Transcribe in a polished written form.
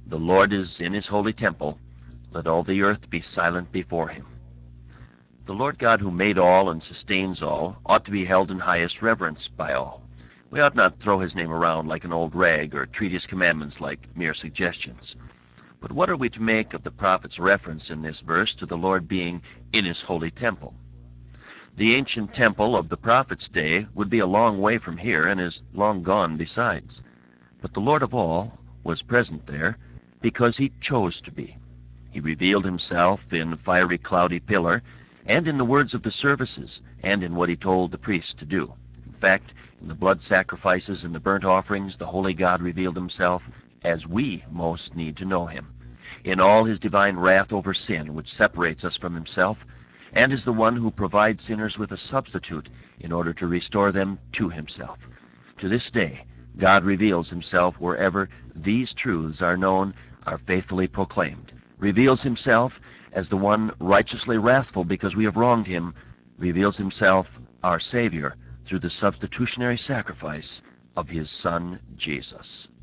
The Lord is in his holy temple. Let all the earth be silent before him. The Lord God who made all and sustains all ought to be held in highest reverence by all. We ought not throw his name around like an old rag or treat his commandments like mere suggestions. But what are we to make of the prophet's reference in this verse to the Lord being in his holy temple? The ancient temple of the prophet's day would be a long way from here and is long gone besides. But the Lord of all was present there because he chose to be. He revealed himself in fiery cloudy pillar, and in the words of the services, and in what he told the priests to do. In fact, in the blood sacrifices and the burnt offerings, the holy God revealed himself as we most need to know him. In all his divine wrath over sin, which separates us from himself, and is the one who provides sinners with a substitute in order to restore them to himself. To this day, God reveals himself wherever these truths are known, are faithfully proclaimed. Reveals himself as the one righteously wrathful because we have wronged him, reveals himself, our Savior, through the substitutionary sacrifice of his Son, Jesus.